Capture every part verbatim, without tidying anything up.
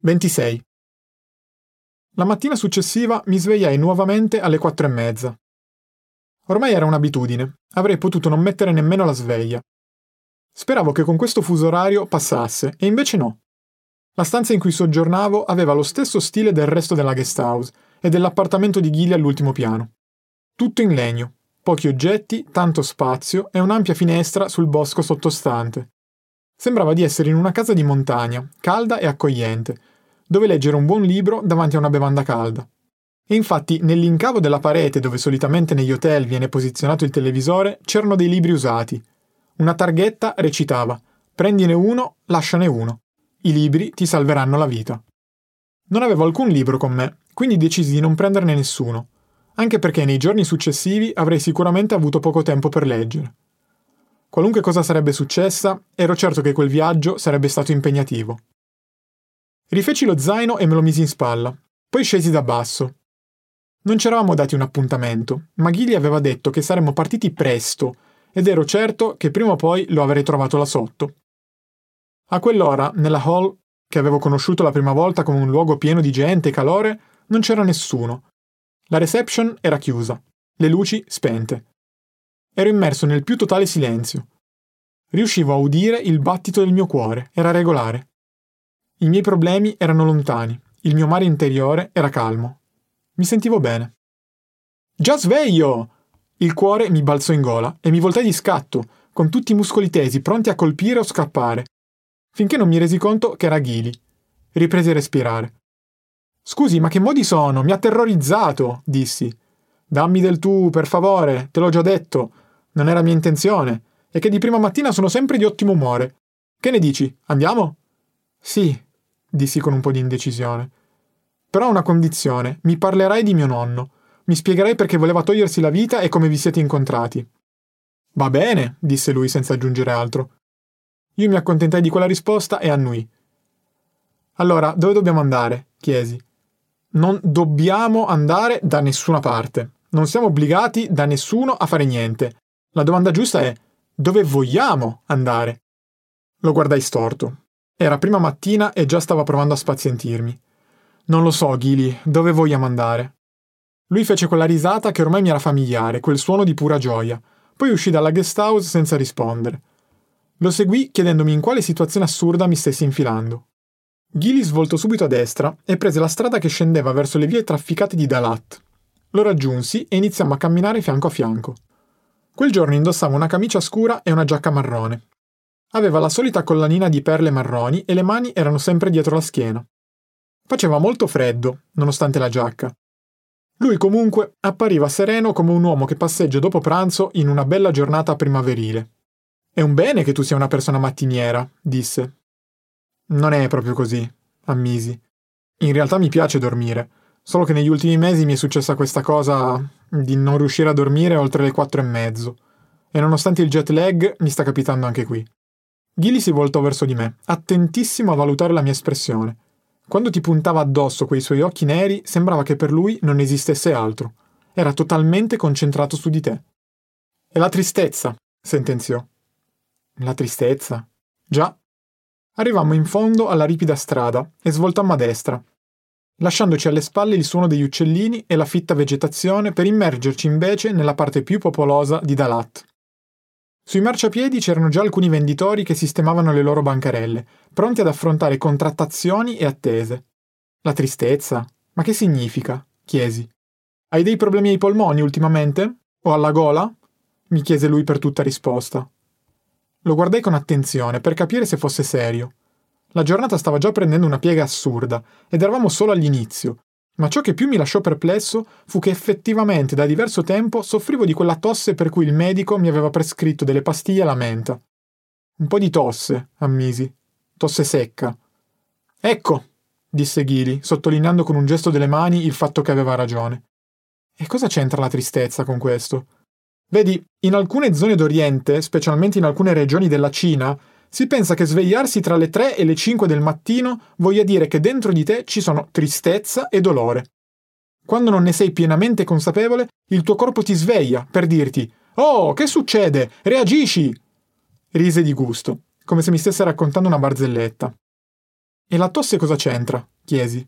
ventisei. La mattina successiva mi svegliai nuovamente alle quattro e mezza. Ormai era un'abitudine, avrei potuto non mettere nemmeno la sveglia. Speravo che con questo fuso orario passasse, e invece no. La stanza in cui soggiornavo aveva lo stesso stile del resto della guest house e dell'appartamento di Ghili all'ultimo piano. Tutto in legno, pochi oggetti, tanto spazio e un'ampia finestra sul bosco sottostante. Sembrava di essere in una casa di montagna, calda e accogliente, dove leggere un buon libro davanti a una bevanda calda. E infatti nell'incavo della parete dove solitamente negli hotel viene posizionato il televisore c'erano dei libri usati. Una targhetta recitava: prendine uno, lasciane uno. I libri ti salveranno la vita. Non avevo alcun libro con me, quindi decisi di non prenderne nessuno, anche perché nei giorni successivi avrei sicuramente avuto poco tempo per leggere. Qualunque cosa sarebbe successa, ero certo che quel viaggio sarebbe stato impegnativo. Rifeci lo zaino e me lo misi in spalla, poi scesi da basso. Non ci eravamo dati un appuntamento, ma Ghili aveva detto che saremmo partiti presto ed ero certo che prima o poi lo avrei trovato là sotto. A quell'ora, nella hall, che avevo conosciuto la prima volta come un luogo pieno di gente e calore, non c'era nessuno. La reception era chiusa, le luci spente. Ero immerso nel più totale silenzio. Riuscivo a udire il battito del mio cuore, era regolare. I miei problemi erano lontani, il mio mare interiore era calmo. Mi sentivo bene. Già sveglio! Il cuore mi balzò in gola e mi voltai di scatto, con tutti i muscoli tesi, pronti a colpire o scappare, finché non mi resi conto che era Ghili. Ripresi a respirare. Scusi, ma che modi sono? Mi ha terrorizzato, dissi. Dammi del tu, per favore, te l'ho già detto. Non era mia intenzione, e che di prima mattina sono sempre di ottimo umore. Che ne dici? Andiamo? Sì, dissi con un po' di indecisione. Però a una condizione, mi parlerai di mio nonno. Mi spiegherai perché voleva togliersi la vita e come vi siete incontrati. Va bene, disse lui senza aggiungere altro. Io mi accontentai di quella risposta e annui. Allora, dove dobbiamo andare? Chiesi. Non dobbiamo andare da nessuna parte. Non siamo obbligati da nessuno a fare niente. La domanda giusta è: dove vogliamo andare? Lo guardai storto. Era prima mattina e già stava provando a spazientirmi. Non lo so, Ghili, dove vogliamo andare? Lui fece quella risata che ormai mi era familiare, quel suono di pura gioia. Poi uscì dalla guest house senza rispondere. Lo seguì chiedendomi in quale situazione assurda mi stessi infilando. Ghili svoltò subito a destra e prese la strada che scendeva verso le vie trafficate di Dalat. Lo raggiunsi e iniziammo a camminare fianco a fianco. Quel giorno indossava una camicia scura e una giacca marrone. Aveva la solita collanina di perle marroni e le mani erano sempre dietro la schiena. Faceva molto freddo, nonostante la giacca. Lui comunque appariva sereno come un uomo che passeggia dopo pranzo in una bella giornata primaverile. È un bene che tu sia una persona mattiniera, disse. Non è proprio così, ammisi. In realtà mi piace dormire, solo che negli ultimi mesi mi è successa questa cosa di non riuscire a dormire oltre le quattro e mezzo, e nonostante il jet lag mi sta capitando anche qui. Ghili si voltò verso di me, attentissimo a valutare la mia espressione. Quando ti puntava addosso quei suoi occhi neri, sembrava che per lui non esistesse altro. Era totalmente concentrato su di te. «È la tristezza», sentenziò. «La tristezza?» «Già». Arrivammo in fondo alla ripida strada e svoltammo a destra, lasciandoci alle spalle il suono degli uccellini e la fitta vegetazione per immergerci invece nella parte più popolosa di Dalat. Sui marciapiedi c'erano già alcuni venditori che sistemavano le loro bancarelle, pronti ad affrontare contrattazioni e attese. La tristezza? Ma che significa? Chiesi. Hai dei problemi ai polmoni ultimamente? O alla gola? Mi chiese lui per tutta risposta. Lo guardai con attenzione per capire se fosse serio. La giornata stava già prendendo una piega assurda ed eravamo solo all'inizio, ma ciò che più mi lasciò perplesso fu che effettivamente da diverso tempo soffrivo di quella tosse per cui il medico mi aveva prescritto delle pastiglie alla menta. Un po' di tosse, ammisi. Tosse secca. Ecco, disse Ghili, sottolineando con un gesto delle mani il fatto che aveva ragione. E cosa c'entra la tristezza con questo? Vedi, in alcune zone d'Oriente, specialmente in alcune regioni della Cina, si pensa che svegliarsi tra le tre e le cinque del mattino voglia dire che dentro di te ci sono tristezza e dolore. Quando non ne sei pienamente consapevole, il tuo corpo ti sveglia per dirti «Oh, che succede? Reagisci!» Rise di gusto, come se mi stesse raccontando una barzelletta. «E la tosse cosa c'entra?» chiesi.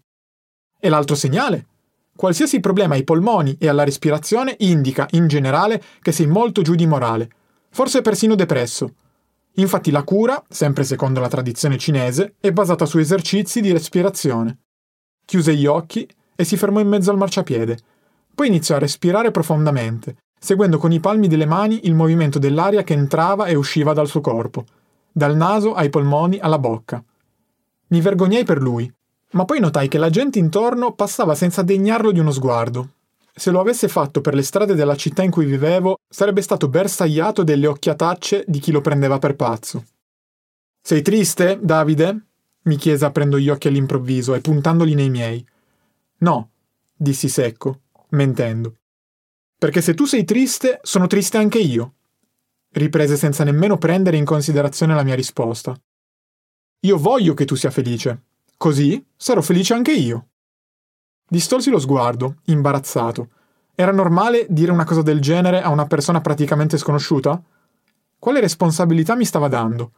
E l'altro segnale? Qualsiasi problema ai polmoni e alla respirazione indica, in generale, che sei molto giù di morale, forse persino depresso. Infatti la cura, sempre secondo la tradizione cinese, è basata su esercizi di respirazione. Chiuse gli occhi e si fermò in mezzo al marciapiede. Poi iniziò a respirare profondamente, seguendo con i palmi delle mani il movimento dell'aria che entrava e usciva dal suo corpo, dal naso ai polmoni alla bocca. Mi vergognai per lui, ma poi notai che la gente intorno passava senza degnarlo di uno sguardo. Se lo avesse fatto per le strade della città in cui vivevo, sarebbe stato bersagliato delle occhiatacce di chi lo prendeva per pazzo. «Sei triste, Davide?» mi chiese aprendo gli occhi all'improvviso e puntandoli nei miei. «No», dissi secco, mentendo. «Perché se tu sei triste, sono triste anche io», riprese senza nemmeno prendere in considerazione la mia risposta. «Io voglio che tu sia felice, così sarò felice anche io». Distolsi lo sguardo, imbarazzato. Era normale dire una cosa del genere a una persona praticamente sconosciuta? Quale responsabilità mi stava dando?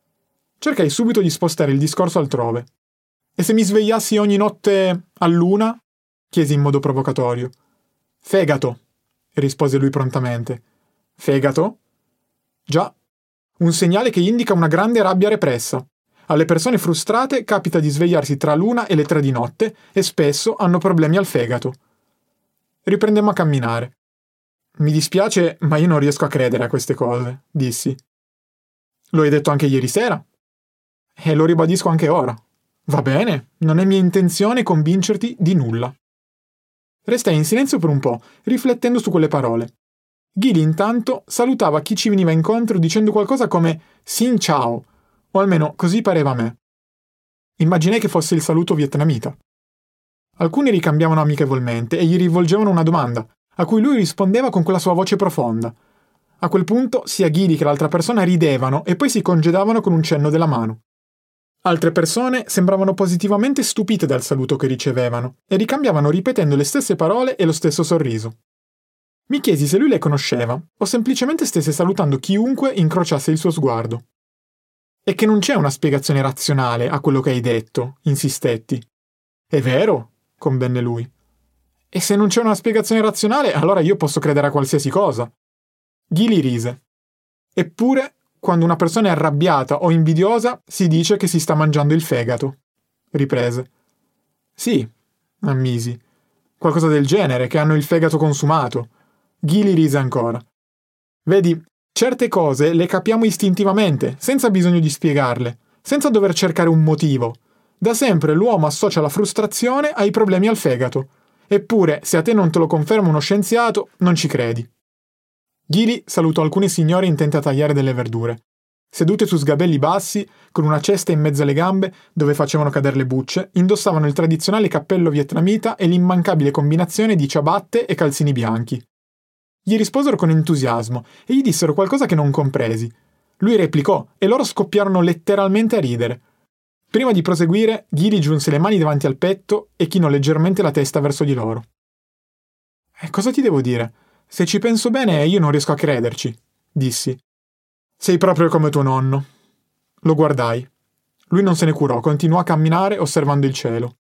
Cercai subito di spostare il discorso altrove. «E se mi svegliassi ogni notte a luna?» chiesi in modo provocatorio. «Fegato», rispose lui prontamente. «Fegato?» «Già, un segnale che indica una grande rabbia repressa. Alle persone frustrate capita di svegliarsi tra l'una e le tre di notte e spesso hanno problemi al fegato». Riprendemmo a camminare. «Mi dispiace, ma io non riesco a credere a queste cose», dissi. «Lo hai detto anche ieri sera?» «E lo ribadisco anche ora. Va bene, non è mia intenzione convincerti di nulla». Restai in silenzio per un po', riflettendo su quelle parole. Ghili intanto salutava chi ci veniva incontro dicendo qualcosa come «Xin ciao», o almeno così pareva a me. Immaginai che fosse il saluto vietnamita. Alcuni ricambiavano amichevolmente e gli rivolgevano una domanda, a cui lui rispondeva con quella sua voce profonda. A quel punto sia Ghili che l'altra persona ridevano e poi si congedavano con un cenno della mano. Altre persone sembravano positivamente stupite dal saluto che ricevevano e ricambiavano ripetendo le stesse parole e lo stesso sorriso. Mi chiesi se lui le conosceva o semplicemente stesse salutando chiunque incrociasse il suo sguardo. «E che non c'è una spiegazione razionale a quello che hai detto», insistetti. «È vero», convenne lui. «E se non c'è una spiegazione razionale, allora io posso credere a qualsiasi cosa». Ghili rise. «Eppure, quando una persona è arrabbiata o invidiosa, si dice che si sta mangiando il fegato», riprese. «Sì», ammisi. «Qualcosa del genere, che hanno il fegato consumato». Ghili rise ancora. «Vedi, certe cose le capiamo istintivamente, senza bisogno di spiegarle, senza dover cercare un motivo. Da sempre l'uomo associa la frustrazione ai problemi al fegato. Eppure, se a te non te lo conferma uno scienziato, non ci credi». Ghili salutò alcune signore intente a tagliare delle verdure. Sedute su sgabelli bassi, con una cesta in mezzo alle gambe, dove facevano cadere le bucce, indossavano il tradizionale cappello vietnamita e l'immancabile combinazione di ciabatte e calzini bianchi. Gli risposero con entusiasmo e gli dissero qualcosa che non compresi. Lui replicò e loro scoppiarono letteralmente a ridere. Prima di proseguire, Ghili giunse le mani davanti al petto e chinò leggermente la testa verso di loro. «E cosa ti devo dire? Se ci penso bene, io non riesco a crederci», dissi. «Sei proprio come tuo nonno». Lo guardai. Lui non se ne curò, continuò a camminare osservando il cielo.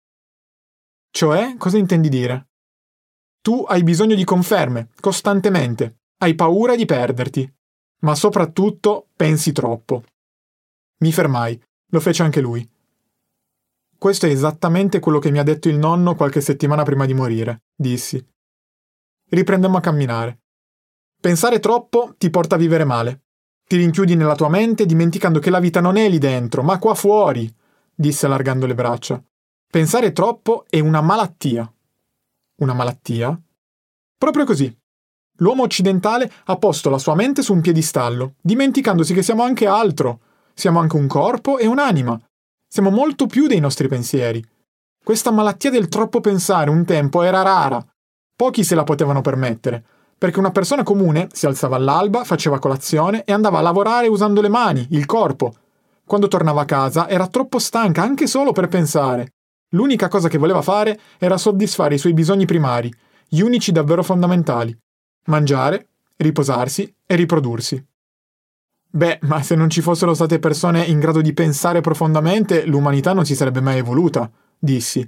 «Cioè, cosa intendi dire?» «Tu hai bisogno di conferme, costantemente. Hai paura di perderti. Ma soprattutto pensi troppo». Mi fermai. Lo fece anche lui. «Questo è esattamente quello che mi ha detto il nonno qualche settimana prima di morire», dissi. Riprendemmo a camminare. «Pensare troppo ti porta a vivere male. Ti rinchiudi nella tua mente dimenticando che la vita non è lì dentro, ma qua fuori», disse allargando le braccia. «Pensare troppo è una malattia». «Una malattia?» «Proprio così. L'uomo occidentale ha posto la sua mente su un piedistallo, dimenticandosi che siamo anche altro. Siamo anche un corpo e un'anima. Siamo molto più dei nostri pensieri. Questa malattia del troppo pensare un tempo era rara. Pochi se la potevano permettere, perché una persona comune si alzava all'alba, faceva colazione e andava a lavorare usando le mani, il corpo. Quando tornava a casa era troppo stanca anche solo per pensare. L'unica cosa che voleva fare era soddisfare i suoi bisogni primari, gli unici davvero fondamentali: mangiare, riposarsi e riprodursi. Beh, ma se non ci fossero state persone in grado di pensare profondamente, l'umanità non si sarebbe mai evoluta», dissi.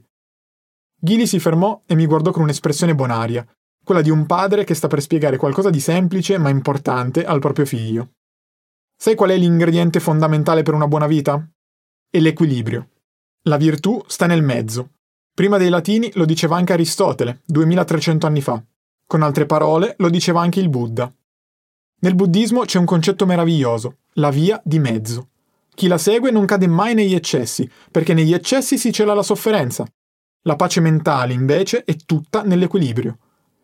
Ghili si fermò e mi guardò con un'espressione bonaria, quella di un padre che sta per spiegare qualcosa di semplice ma importante al proprio figlio. Sai qual è l'ingrediente fondamentale per una buona vita? È l'equilibrio. La virtù sta nel mezzo. Prima dei Latini lo diceva anche Aristotele, duemilatrecento anni fa. Con altre parole, lo diceva anche il Buddha. Nel buddismo c'è un concetto meraviglioso, la via di mezzo. Chi la segue non cade mai negli eccessi, perché negli eccessi si cela la sofferenza. La pace mentale, invece, è tutta nell'equilibrio.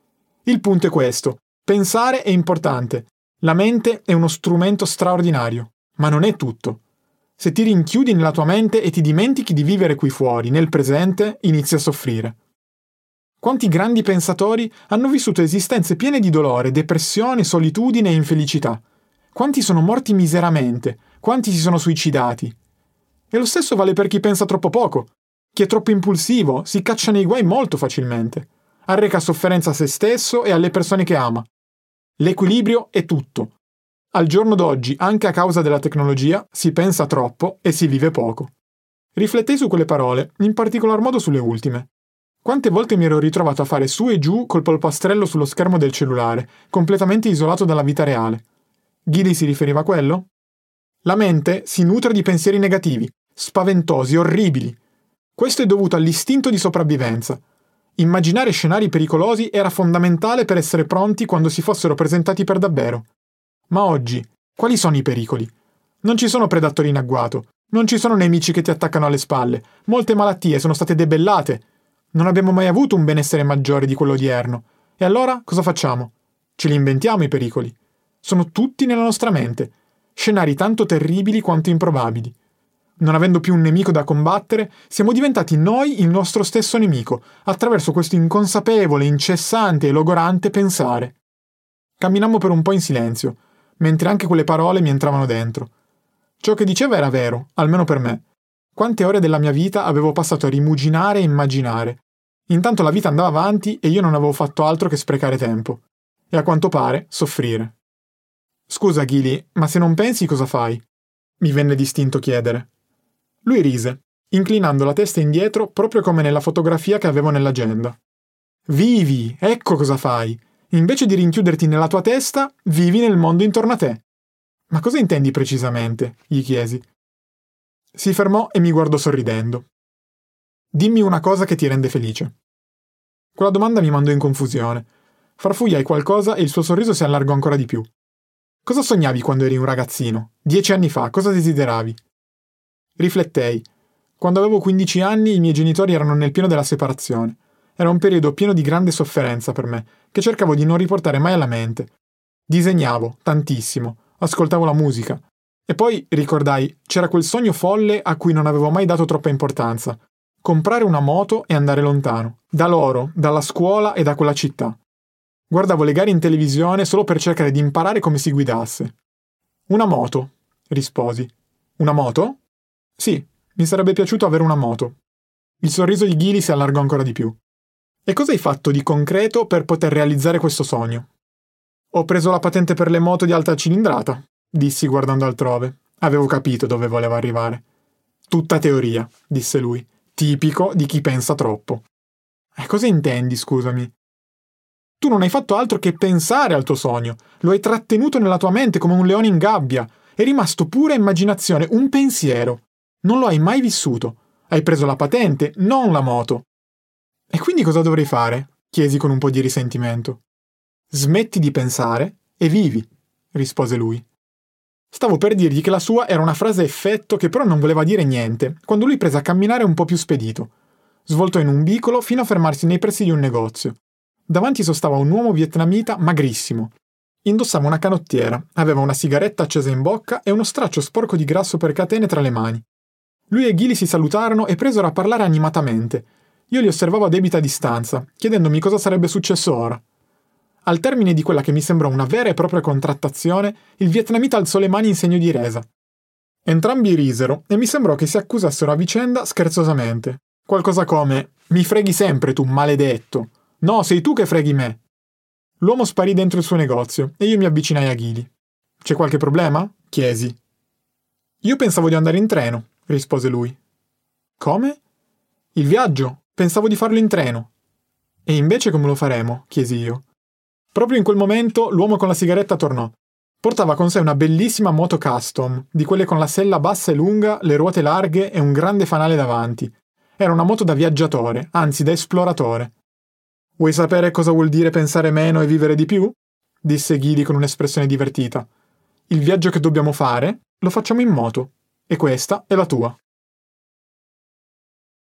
Il punto è questo: pensare è importante. La mente è uno strumento straordinario, ma non è tutto. Se ti rinchiudi nella tua mente e ti dimentichi di vivere qui fuori, nel presente, inizi a soffrire. Quanti grandi pensatori hanno vissuto esistenze piene di dolore, depressione, solitudine e infelicità? Quanti sono morti miseramente? Quanti si sono suicidati? E lo stesso vale per chi pensa troppo poco. Chi è troppo impulsivo si caccia nei guai molto facilmente. Arreca sofferenza a se stesso e alle persone che ama. L'equilibrio è tutto. Al giorno d'oggi, anche a causa della tecnologia, si pensa troppo e si vive poco. Riflettei su quelle parole, in particolar modo sulle ultime. Quante volte mi ero ritrovato a fare su e giù col polpastrello sullo schermo del cellulare, completamente isolato dalla vita reale. Ghili si riferiva a quello? La mente si nutre di pensieri negativi, spaventosi, orribili. Questo è dovuto all'istinto di sopravvivenza. Immaginare scenari pericolosi era fondamentale per essere pronti quando si fossero presentati per davvero. Ma oggi, quali sono i pericoli? Non ci sono predatori in agguato, non ci sono nemici che ti attaccano alle spalle, molte malattie sono state debellate. Non abbiamo mai avuto un benessere maggiore di quello odierno. E allora cosa facciamo? Ce li inventiamo i pericoli. Sono tutti nella nostra mente, scenari tanto terribili quanto improbabili. Non avendo più un nemico da combattere, siamo diventati noi il nostro stesso nemico, attraverso questo inconsapevole, incessante e logorante pensare. Camminammo per un po' in silenzio, mentre anche quelle parole mi entravano dentro. Ciò che diceva era vero, almeno per me. Quante ore della mia vita avevo passato a rimuginare e immaginare. Intanto la vita andava avanti e io non avevo fatto altro che sprecare tempo. E a quanto pare, soffrire. Scusa, Ghili, ma se non pensi cosa fai? Mi venne d'istinto chiedere. Lui rise, inclinando la testa indietro proprio come nella fotografia che avevo nell'agenda. Vivi, ecco cosa fai. Invece di rinchiuderti nella tua testa, vivi nel mondo intorno a te. Ma cosa intendi precisamente? Gli chiesi. Si fermò e mi guardò sorridendo. Dimmi una cosa che ti rende felice. Quella domanda mi mandò in confusione. Farfugliai qualcosa e il suo sorriso si allargò ancora di più. Cosa sognavi quando eri un ragazzino? Dieci anni fa, cosa desideravi? Riflettei. Quando avevo quindici anni i miei genitori erano nel pieno della separazione. Era un periodo pieno di grande sofferenza per me, che cercavo di non riportare mai alla mente. Disegnavo, tantissimo, ascoltavo la musica. E poi ricordai, c'era quel sogno folle a cui non avevo mai dato troppa importanza. Comprare una moto e andare lontano, da loro, dalla scuola e da quella città. Guardavo le gare in televisione solo per cercare di imparare come si guidasse. Una moto, risposi. Una moto? Sì, mi sarebbe piaciuto avere una moto. Il sorriso di Ghili si allargò ancora di più. E cosa hai fatto di concreto per poter realizzare questo sogno? Ho preso la patente per le moto di alta cilindrata, dissi guardando altrove. Avevo capito dove voleva arrivare. Tutta teoria, disse lui, tipico di chi pensa troppo. E cosa intendi, scusami? Tu non hai fatto altro che pensare al tuo sogno, lo hai trattenuto nella tua mente come un leone in gabbia, è rimasto pura immaginazione, un pensiero. Non lo hai mai vissuto. Hai preso la patente, non la moto. E quindi cosa dovrei fare? Chiesi con un po' di risentimento. Smetti di pensare e vivi, rispose lui. Stavo per dirgli che la sua era una frase a effetto che però non voleva dire niente, quando lui prese a camminare un po' più spedito. Svoltò in un vicolo fino a fermarsi nei pressi di un negozio. Davanti sostava un uomo vietnamita magrissimo. Indossava una canottiera, aveva una sigaretta accesa in bocca e uno straccio sporco di grasso per catene tra le mani. Lui e Ghili si salutarono e presero a parlare animatamente. Io li osservavo a debita distanza, chiedendomi cosa sarebbe successo ora. Al termine di quella che mi sembrò una vera e propria contrattazione, il vietnamita alzò le mani in segno di resa. Entrambi risero e mi sembrò che si accusassero a vicenda scherzosamente. Qualcosa come «Mi freghi sempre, tu maledetto! No, sei tu che freghi me!» L'uomo sparì dentro il suo negozio e io mi avvicinai a Ghili. «C'è qualche problema?» chiesi. «Io pensavo di andare in treno», rispose lui. «Come?» Il viaggio? Pensavo di farlo in treno. E invece come lo faremo? Chiesi io. Proprio in quel momento l'uomo con la sigaretta tornò. Portava con sé una bellissima moto custom, di quelle con la sella bassa e lunga, le ruote larghe e un grande fanale davanti. Era una moto da viaggiatore, anzi da esploratore. Vuoi sapere cosa vuol dire pensare meno e vivere di più? Disse Ghidi con un'espressione divertita. Il viaggio che dobbiamo fare lo facciamo in moto, e questa è la tua.